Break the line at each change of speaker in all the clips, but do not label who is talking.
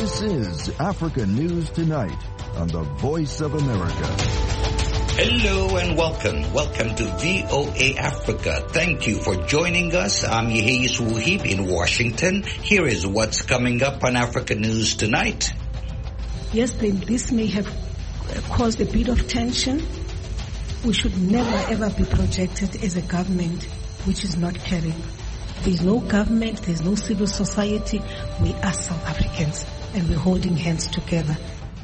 This is Africa News Tonight on the Voice of America.
Hello and welcome. Welcome to VOA Africa. Thank you for joining us. I'm Yehis Wuhib in Washington. Here is what's coming up on Africa News Tonight.
Yes, this may have caused a bit of tension. We should never ever be projected as a government which is not caring. There's no government, there's no civil society. We are South Africans and we're holding hands together.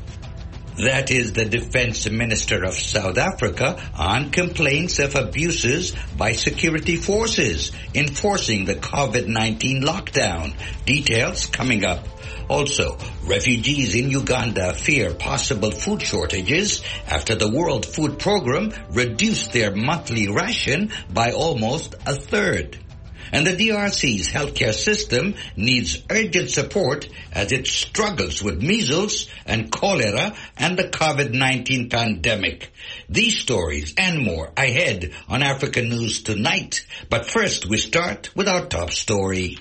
That is the Defense Minister of South Africa on complaints of abuses by security forces enforcing the COVID-19 lockdown. Details coming up. Also, refugees in Uganda fear possible food shortages after the World Food Programme reduced their monthly ration by almost a third. And the DRC's healthcare system needs urgent support as it struggles with measles and cholera and the COVID-19 pandemic. These stories and more ahead on Africa News Tonight. But first we start with our top story.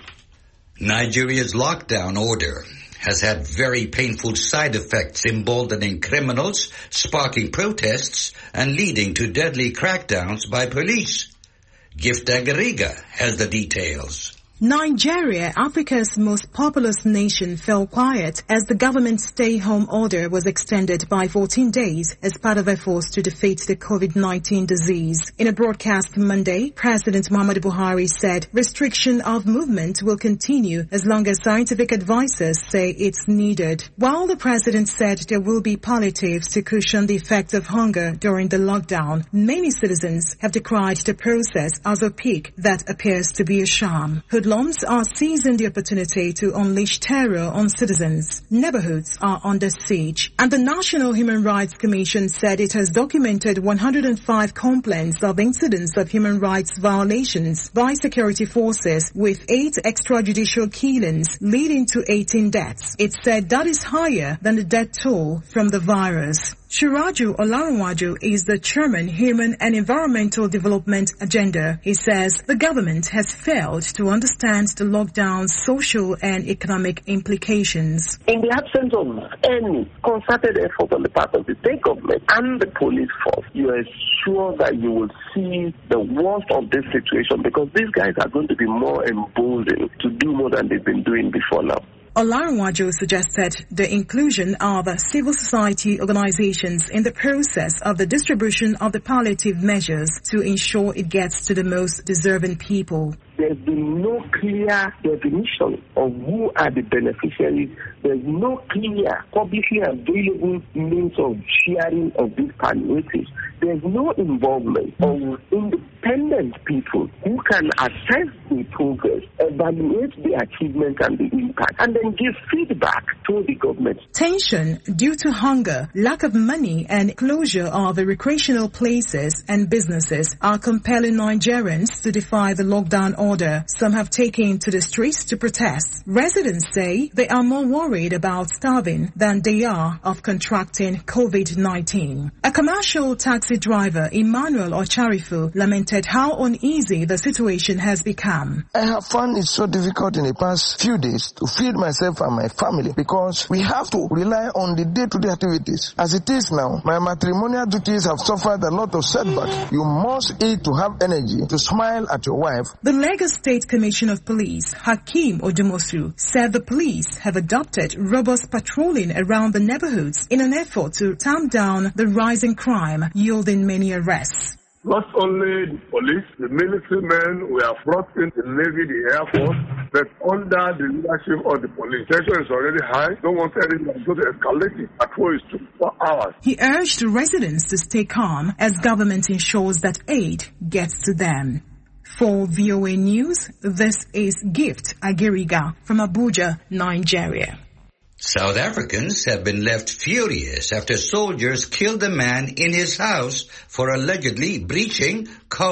Nigeria's lockdown order has had very painful side effects, emboldening criminals, sparking protests, and leading to deadly crackdowns by police. Gift Agariga has the details.
Nigeria, Africa's most populous nation, fell quiet as the government's stay-home order was extended by 14 days as part of efforts to defeat the COVID-19 disease. In a broadcast Monday, President Muhammadu Buhari said restriction of movement will continue as long as scientific advisors say it's needed. While the president said there will be palliatives to cushion the effect of hunger during the lockdown, many citizens have decried the process as a peak that appears to be a sham. Hoodlums are seizing the opportunity to unleash terror on citizens. Neighborhoods are under siege. And the National Human Rights Commission said it has documented 105 complaints of incidents of human rights violations by security forces, with 8 extrajudicial killings leading to 18 deaths. It said that is higher than the death toll from the virus. Shiraju Olarinwaju is the chairman, Human and Environmental Development Agenda. He says the government has failed to understand the lockdown's social and economic implications.
In the absence of any concerted effort on the part of the state government and the police force, you are sure that you will see the worst of this situation, because these guys are going to be more emboldened to do more than they've been doing before now.
Olarinwaju suggested the inclusion of civil society organizations in the process of the distribution of the palliative measures to ensure it gets to the most deserving people.
There's been no clear definition of who are the beneficiaries. There's no clear publicly available means of sharing of these palliatives. There's no involvement of independent people who can assess the progress, evaluate the achievement and the impact, and then give feedback to the government.
Tension due to hunger, lack of money, and closure of the recreational places and businesses are compelling Nigerians to defy the lockdown order. Some have taken to the streets to protest. Residents say they are more worried about starving than they are of contracting COVID-19. A commercial taxi driver, Emmanuel Ocharifu, lamented how uneasy the situation has become.
I have found it so difficult in the past few days to feed myself and my family, because we have to rely on the day-to-day activities. As it is now, my matrimonial duties have suffered a lot of setback. You must eat to have energy to smile at your wife.
The Lagos State Commissioner of Police, Hakeem Odumosu, said the police have adopted robust patrolling around the neighborhoods in an effort to tamp down the rising crime, yielding many arrests.
Not only the police, the military men we have brought in, the Navy, the Air Force, but under the leadership of the police. Tension is already high. Don't want anything to go to escalate it. Patrol is 24 hours.
He urged residents to stay calm as government ensures that aid gets to them. For VOA News, this is Gift Agiriga from Abuja, Nigeria.
South Africans have been left furious after soldiers killed a man in his house for allegedly breaching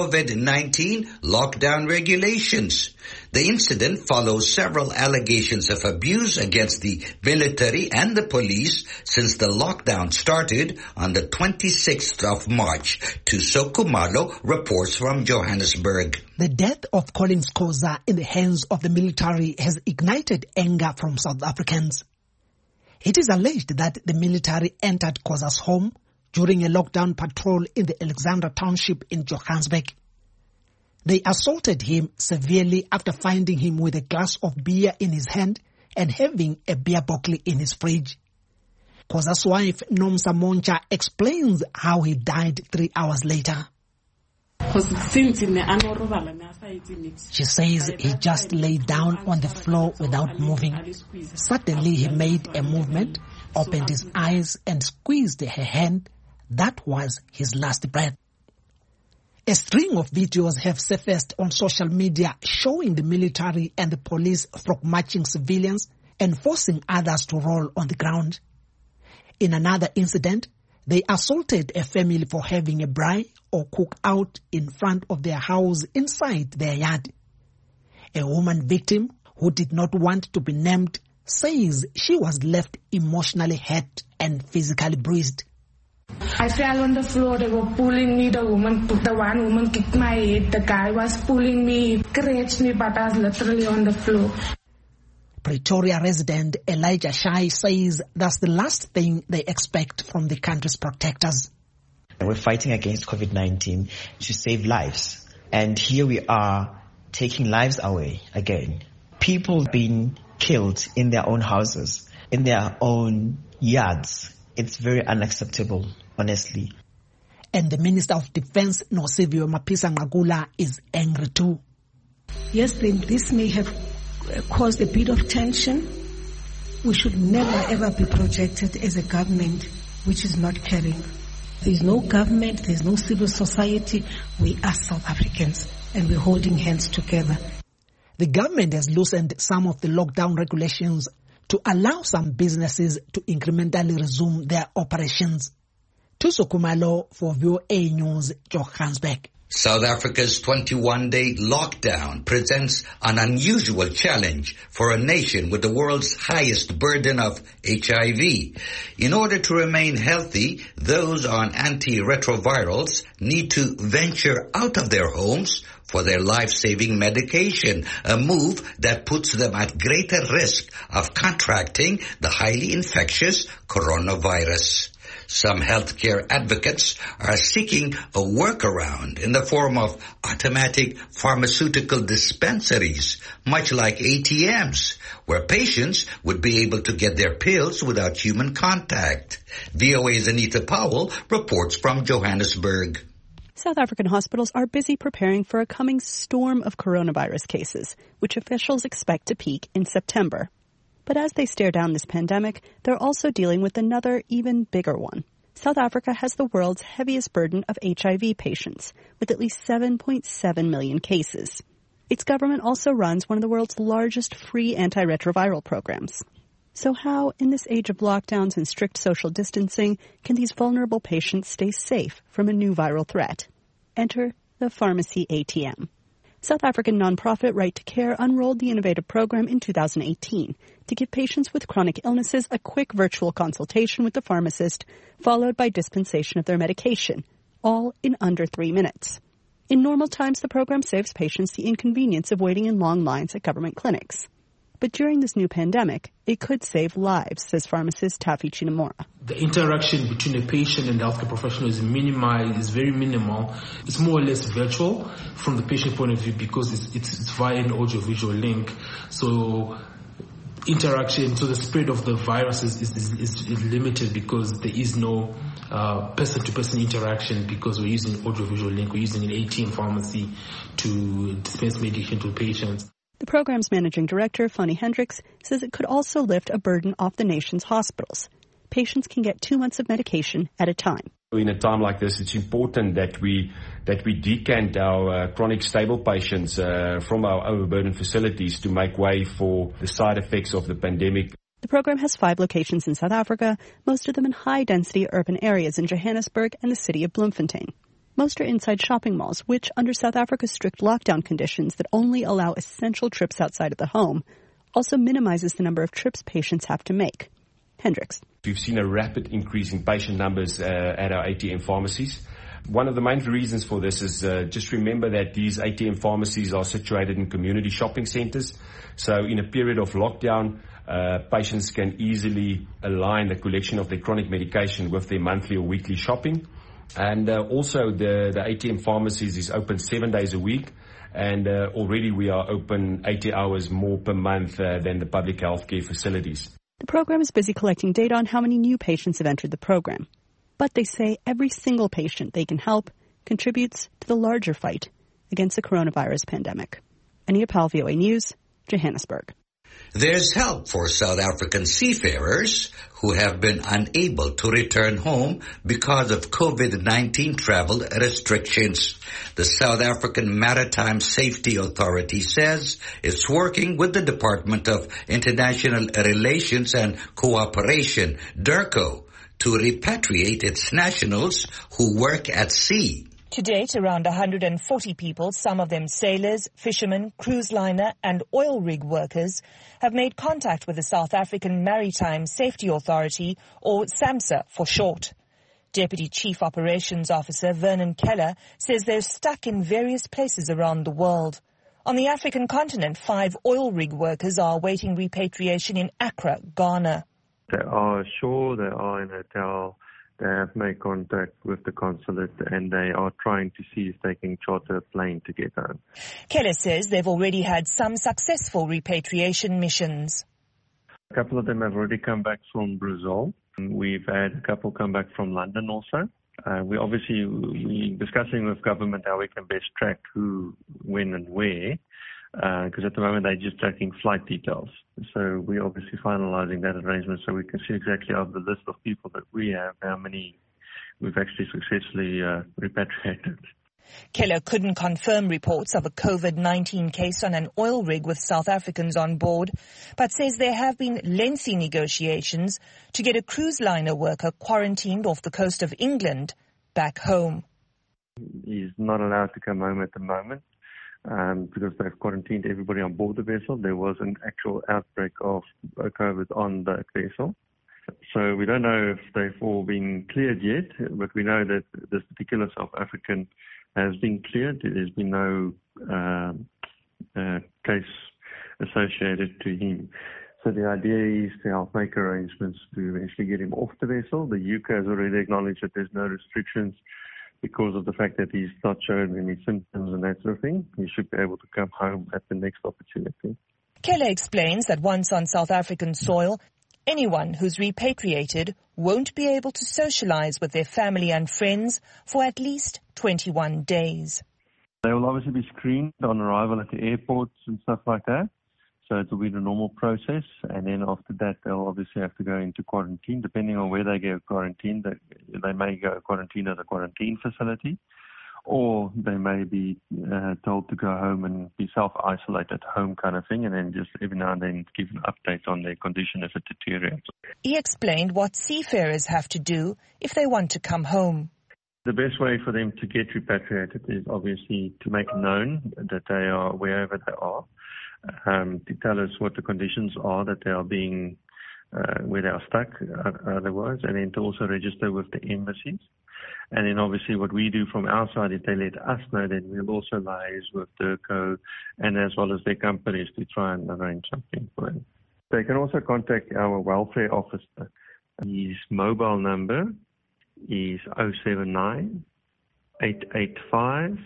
COVID-19 lockdown regulations. The incident follows several allegations of abuse against the military and the police since the lockdown started on the 26th of March. Tuso Kumalo reports from Johannesburg.
The death of Collins Koza in the hands of the military has ignited anger from South Africans. It is alleged that the military entered Khoza's home during a lockdown patrol in the Alexandra township in Johannesburg. They assaulted him severely after finding him with a glass of beer in his hand and having a beer bottle in his fridge. Khoza's wife, Nomsa Moncha, explains how he died 3 hours later. She says he just lay down on the floor without moving. Suddenly he made a movement, opened his eyes and squeezed her hand. That was his last breath. A string of videos have surfaced on social media showing the military and the police frog marching civilians and forcing others to roll on the ground. In another incident, they assaulted a family for having a braai or cookout in front of their house inside their yard. A woman victim who did not want to be named says she was left emotionally hurt and physically bruised.
I fell on the floor. They were pulling me. The one woman kicked my head. The guy was pulling me, scratched me, but I was literally on the floor.
Pretoria resident Elijah Shai says that's the last thing they expect from the country's protectors.
We're fighting against COVID-19 to save lives. And here we are taking lives away again. People being killed in their own houses, in their own yards. It's very unacceptable, honestly.
And the Minister of Defense, Nosiviwe Mapisa-Nqakula, is angry too.
Yes, this may have caused a bit of tension. We should never ever be projected as a government which is not caring. There's no government, there's no civil society. We are South Africans and we're holding hands together.
The government has loosened some of the lockdown regulations to allow some businesses to incrementally resume their operations. Thuso Khumalo for VOA News, Johannesburg.
South Africa's 21-day lockdown presents an unusual challenge for a nation with the world's highest burden of HIV. In order to remain healthy, those on antiretrovirals need to venture out of their homes for their life-saving medication, a move that puts them at greater risk of contracting the highly infectious coronavirus. Some healthcare advocates are seeking a workaround in the form of automatic pharmaceutical dispensaries, much like ATMs, where patients would be able to get their pills without human contact. VOA's Anita Powell reports from Johannesburg.
South African hospitals are busy preparing for a coming storm of coronavirus cases, which officials expect to peak in September. But as they stare down this pandemic, they're also dealing with another, even bigger one. South Africa has the world's heaviest burden of HIV patients, with at least 7.7 million cases. Its government also runs one of the world's largest free antiretroviral programs. So how, in this age of lockdowns and strict social distancing, can these vulnerable patients stay safe from a new viral threat? Enter the Pharmacy ATM. South African nonprofit Right to Care unrolled the innovative program in 2018 to give patients with chronic illnesses a quick virtual consultation with the pharmacist, followed by dispensation of their medication, all in under 3 minutes. In normal times, the program saves patients the inconvenience of waiting in long lines at government clinics. But during this new pandemic, it could save lives, says pharmacist Tafi Chinamora.
The interaction between a patient and the healthcare professional is very minimal. It's more or less virtual from the patient point of view because it's via an audio-visual link. So interaction, so the spread of the virus is limited because there is no person-to-person interaction because we're using audio-visual link. We're using an ATM pharmacy to dispense medication to patients.
The program's managing director, Fanny Hendricks, says it could also lift a burden off the nation's hospitals. Patients can get 2 months of medication at a time.
In a time like this, it's important that we decant our chronic stable patients from our overburdened facilities to make way for the side effects of the pandemic.
The program has 5 locations in South Africa, most of them in high-density urban areas in Johannesburg and the city of Bloemfontein. Most are inside shopping malls, which, under South Africa's strict lockdown conditions that only allow essential trips outside of the home, also minimizes the number of trips patients have to make. Hendricks.
We've seen a rapid increase in patient numbers at our ATM pharmacies. One of the main reasons for this is just remember that these ATM pharmacies are situated in community shopping centers. So in a period of lockdown, patients can easily align the collection of their chronic medication with their monthly or weekly shopping. And also the ATM pharmacies is open 7 days a week. And already we are open 80 hours more per month than the public healthcare facilities.
The program is busy collecting data on how many new patients have entered the program. But they say every single patient they can help contributes to the larger fight against the coronavirus pandemic. Anita Powell, VOA News, Johannesburg.
There's help for South African seafarers who have been unable to return home because of COVID-19 travel restrictions. The South African Maritime Safety Authority says it's working with the Department of International Relations and Cooperation, DIRCO, to repatriate its nationals who work at sea.
To date, around 140 people, some of them sailors, fishermen, cruise liner and oil rig workers, have made contact with the South African Maritime Safety Authority, or SAMSA for short. Deputy Chief Operations Officer Vernon Keller says they're stuck in various places around the world. On the African continent, 5 oil rig workers are awaiting repatriation in Accra, Ghana.
They are ashore, they are in a hotel. They have made contact with the consulate and they are trying to see if they can charter a plane to get home.
Keller says they've already had some successful repatriation missions.
A couple of them have already come back from Brazil. We've had a couple come back from London also. We're discussing with government how we can best track who, when and where, because at the moment they're just tracking flight details. So we're obviously finalizing that arrangement so we can see exactly out of the list of people that we have, how many we've actually successfully repatriated.
Keller couldn't confirm reports of a COVID-19 case on an oil rig with South Africans on board, but says there have been lengthy negotiations to get a cruise liner worker quarantined off the coast of England back home.
He's not allowed to come home at the moment. Because they've quarantined everybody on board the vessel. There was an actual outbreak of COVID on the vessel. So we don't know if they've all been cleared yet, but we know that this particular South African has been cleared. There's been no case associated to him. So the idea is to help make arrangements to eventually get him off the vessel. The UK has already acknowledged that there's no restrictions because of the fact that he's not showing any symptoms and that sort of thing. He should be able to come home at the next opportunity.
Keller explains that once on South African soil, anyone who's repatriated won't be able to socialize with their family and friends for at least 21 days.
They will obviously be screened on arrival at the airports and stuff like that. So it will be the normal process, and then after that they'll obviously have to go into quarantine. Depending on where they go quarantine, they may go quarantine at a quarantine facility, or they may be told to go home and be self-isolate at home kind of thing, and then just every now and then give an update on their condition if it deteriorates.
He explained what seafarers have to do if they want to come home.
The best way for them to get repatriated is obviously to make known that they are wherever they are. To tell us what the conditions are that they are being, where they are stuck otherwise, and then to also register with the embassies. And then obviously what we do from our side, if they let us know, then we'll also liaise with DIRCO and as well as their companies to try and arrange something for them. They can also contact our welfare officer. His mobile number is 079 885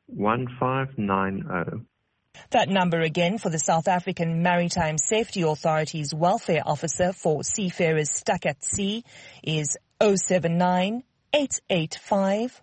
1590.
That number again for the South African Maritime Safety Authority's welfare officer for seafarers stuck at sea is 079 885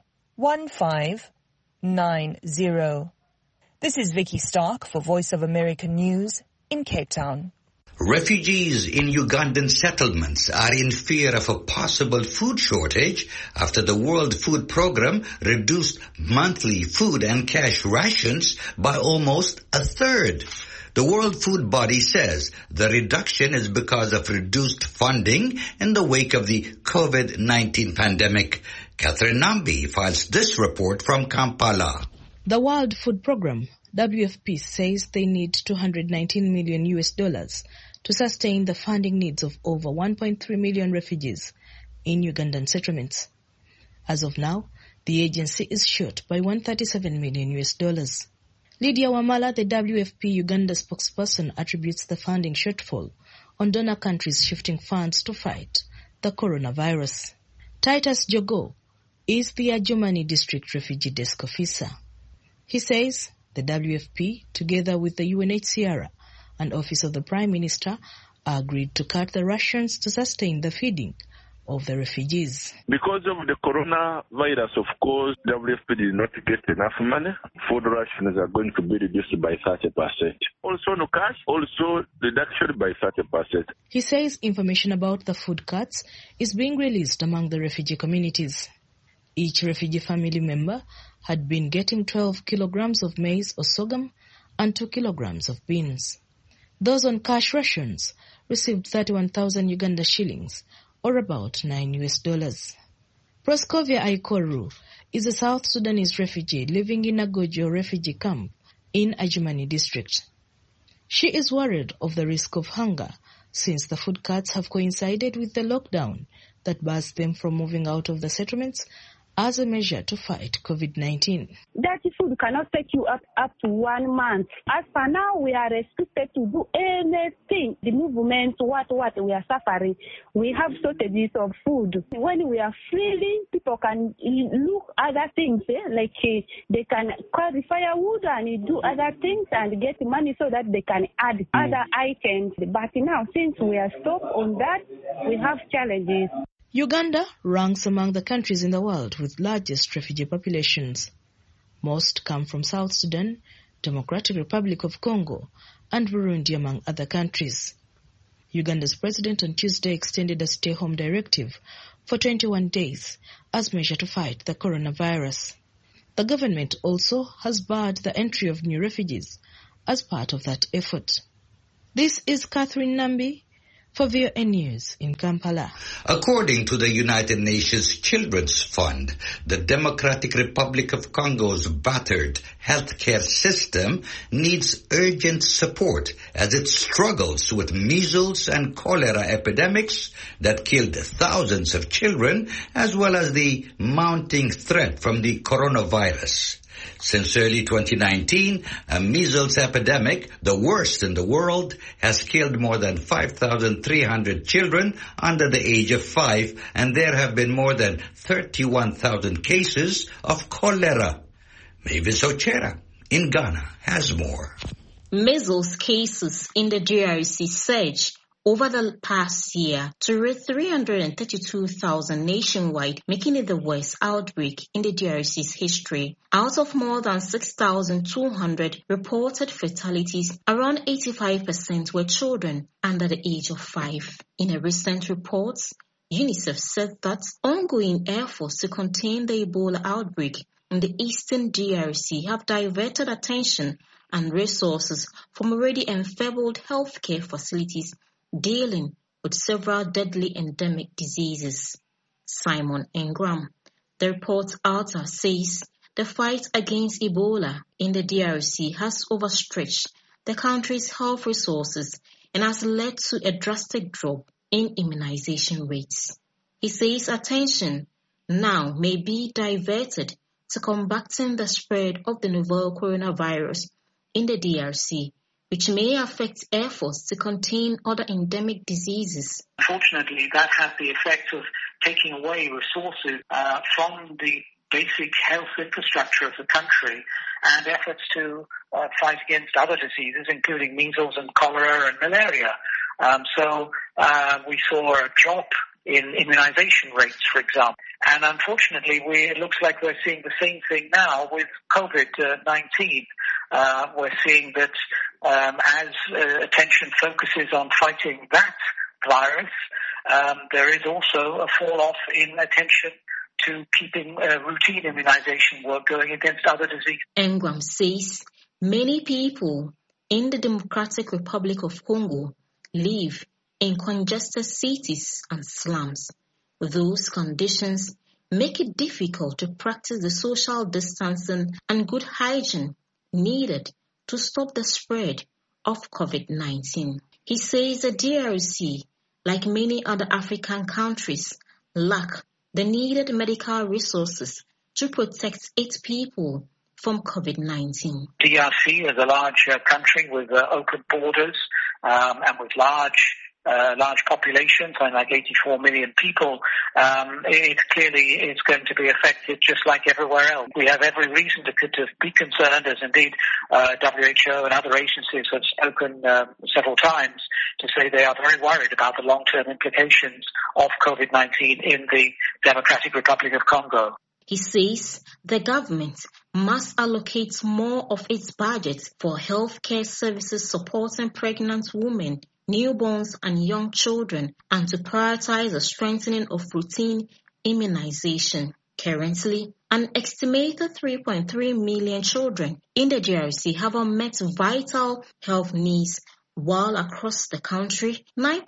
1590. This is Vicky Stark for Voice of America News in Cape Town.
Refugees in Ugandan settlements are in fear of a possible food shortage after the World Food Programme reduced monthly food and cash rations by almost a third. The World Food Body says the reduction is because of reduced funding in the wake of the COVID-19 pandemic. Catherine Nambi files this report from Kampala.
The World Food Programme, WFP, says they need $219 million to sustain the funding needs of over 1.3 million refugees in Ugandan settlements. As of now, the agency is short by $137 million. Lydia Wamala, the WFP Uganda spokesperson, attributes the funding shortfall on donor countries shifting funds to fight the coronavirus. Titus Jogo is the Adjumani District Refugee Desk Officer. He says the WFP, together with the UNHCR and Office of the Prime Minister, agreed to cut the rations to sustain the feeding of the refugees.
Because of the coronavirus, of course, WFP did not get enough money. Food rations are going to be reduced by 30%. Also no cash, also reduction by 30%.
He says information about the food cuts is being released among the refugee communities. Each refugee family member had been getting 12 kilograms of maize or sorghum and 2 kilograms of beans. Those on cash rations received 31,000 Uganda shillings, or about $9. Proskovia Aikoru is a South Sudanese refugee living in a Gojo refugee camp in Adjumani district. She is worried of the risk of hunger since the food cuts have coincided with the lockdown that bars them from moving out of the settlements as a measure to fight COVID-19.
Dirty food cannot take you up to 1 month. As for now, we are restricted to do anything. The movement, what we are suffering. We have shortages of food. When we are freely, people can look other things, like they can carry firewood and do other things and get money so that they can add other items. But now, since we are stopped on that, we have challenges.
Uganda ranks among the countries in the world with largest refugee populations. Most come from South Sudan, Democratic Republic of Congo, and Burundi, among other countries. Uganda's president on Tuesday extended a stay-home directive for 21 days as measure to fight the coronavirus. The government also has barred the entry of new refugees as part of that effort. This is Catherine Nambi for VOA News in Kampala.
According to the United Nations Children's Fund, the Democratic Republic of Congo's battered healthcare system needs urgent support as it struggles with measles and cholera epidemics that killed thousands of children, as well as the mounting threat from the coronavirus. Since early 2019, a measles epidemic, the worst in the world, has killed more than 5,300 children under the age of 5, and there have been more than 31,000 cases of cholera. Mavis Ochera in Ghana has more.
Measles cases in the DRC surged over the past year to reach 332,000 nationwide, making it the worst outbreak in the DRC's history. Out of more than 6,200 reported fatalities, around 85% were children under the age of 5. In a recent report, UNICEF said that ongoing efforts to contain the Ebola outbreak in the eastern DRC have diverted attention and resources from already enfeebled healthcare facilities dealing with several deadly endemic diseases. Simon Ingram, the report's author, says the fight against Ebola in the DRC has overstretched the country's health resources and has led to a drastic drop in immunization rates. He says attention now may be diverted to combating the spread of the novel coronavirus in the DRC, which may affect efforts to contain other endemic diseases.
Unfortunately, that has the effect of taking away resources from the basic health infrastructure of the country and efforts to fight against other diseases, including measles and cholera and malaria. So we saw a drop in immunization rates, for example. And unfortunately, it looks like we're seeing the same thing now with COVID-19. We're seeing that as attention focuses on fighting that virus, there is also a fall-off in attention to keeping routine immunization work going against other diseases.
Engram says many people in the Democratic Republic of Congo live in congested cities and slums. Those conditions make it difficult to practice the social distancing and good hygiene needed to stop the spread of COVID-19. He says the DRC, like many other African countries, lack the needed medical resources to protect its people from COVID-19.
DRC is a large country with open borders and with large large population, something like 84 million people, it clearly is going to be affected just like everywhere else. We have every reason to be concerned, as indeed WHO and other agencies have spoken several times to say they are very worried about the long-term implications of COVID-19 in the Democratic Republic of Congo.
He says the government must allocate more of its budget for healthcare services supporting pregnant women, newborns and young children, and to prioritize the strengthening of routine immunization. Currently, an estimated 3.3 million children in the DRC have unmet vital health needs, while across the country,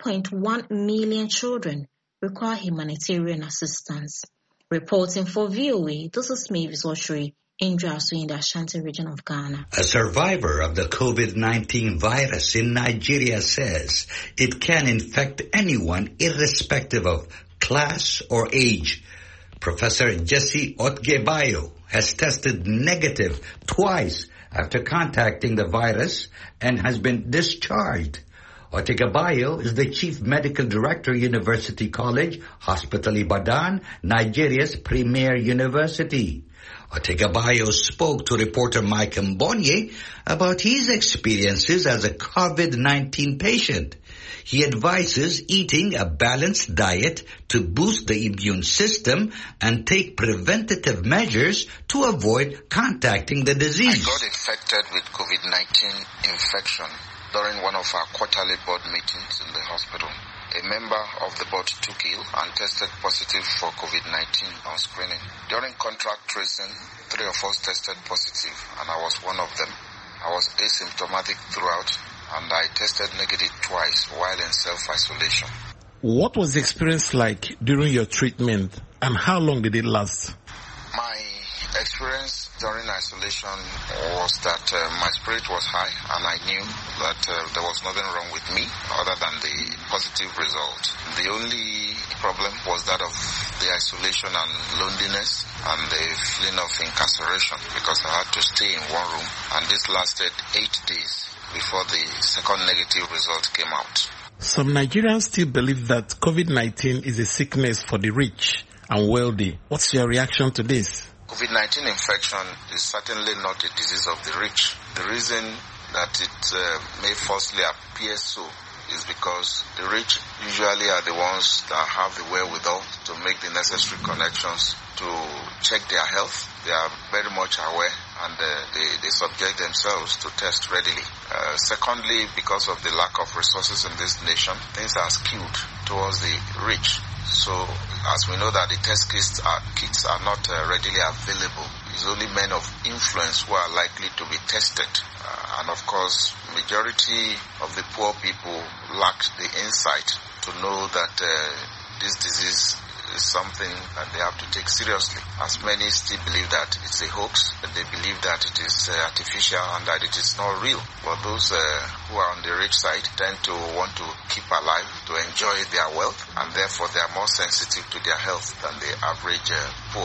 9.1 million children require humanitarian assistance. Reporting for VOA, this is Mavis Oshri in Drasu in the Ashanti region of Ghana.
A survivor of the COVID-19 virus in Nigeria says it can infect anyone irrespective of class or age. Professor Jesse Otgebayo has tested negative twice after contacting the virus and has been discharged. Otgebayo is the Chief Medical Director, University College, Hospital Ibadan, Nigeria's premier university. Otgebayo spoke to reporter Mike Mbonye about his experiences as a COVID-19 patient. He advises eating a balanced diet to boost the immune system and take preventative measures to avoid contacting the disease.
I got infected with COVID-19 infection during one of our quarterly board meetings in the hospital. A member of the board took ill and tested positive for COVID-19 on screening. During contract tracing, 3 of us tested positive, and I was one of them. I was asymptomatic throughout, and I tested negative twice while in self-isolation.
What was the experience like during your treatment, and how long did it last?
My experience during isolation was that my spirit was high, and I knew that there was nothing wrong with me other than the positive result. The only problem was that of the isolation and loneliness and the feeling of incarceration, because I had to stay in one room, and this lasted 8 days before the second negative result came out.
Some Nigerians still believe that COVID-19 is a sickness for the rich and wealthy. What's your reaction to this?
COVID-19 infection is certainly not a disease of the rich. The reason that it may falsely appear so is because the rich usually are the ones that have the wherewithal to make the necessary connections to check their health. They are very much aware, and they subject themselves to test readily. Secondly, because of the lack of resources in this nation, things are skewed towards the rich. So, as we know that the test kits are not readily available, it's only men of influence who are likely to be tested. And of course, majority of the poor people lack the insight to know that this disease is something that they have to take seriously, as many still believe that it's a hoax, that they believe that it is artificial and that it is not real. But those who are on the rich side tend to want to keep alive, to enjoy their wealth, and therefore they are more sensitive to their health than the average poor.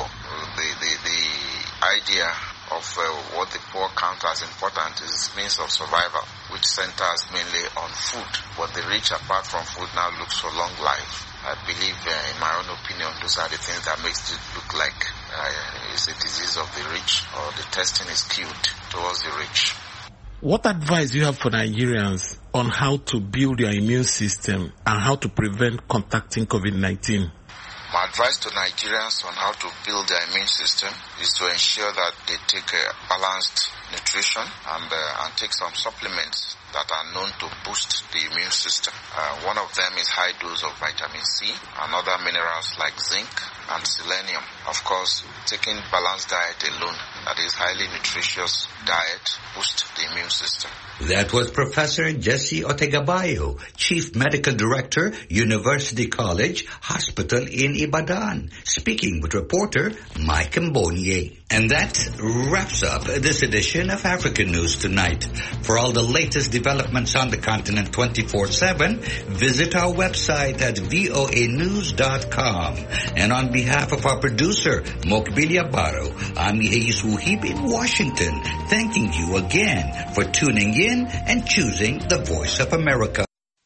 The idea of what the poor count as important is means of survival, which centers mainly on food. But the rich, apart from food, now looks for long life. I believe, in my own opinion, those are the things that makes it look like it's a disease of the rich, or the testing is skewed towards the rich.
What advice do you have for Nigerians on how to build your immune system and how to prevent contacting COVID-19?
My advice to Nigerians on how to build their immune system is to ensure that they take a balanced nutrition and take some supplements that are known to boost the immune system. One of them is high dose of vitamin C and other minerals like zinc and selenium. Of course, taking balanced diet alone, that is highly nutritious diet, boosts the immune system.
That was Professor Jesse Otgebayo, Chief Medical Director, University College, Hospital in Ibadan, speaking with reporter Mike Mbonye. And that wraps up this edition of African News Tonight. For all the latest developments on the continent 24/7, visit our website at voanews.com. And on behalf of our producer, Mokbilia Baro, I'm Yesu Uhib in Washington, thanking you again for tuning in and choosing the Voice of America.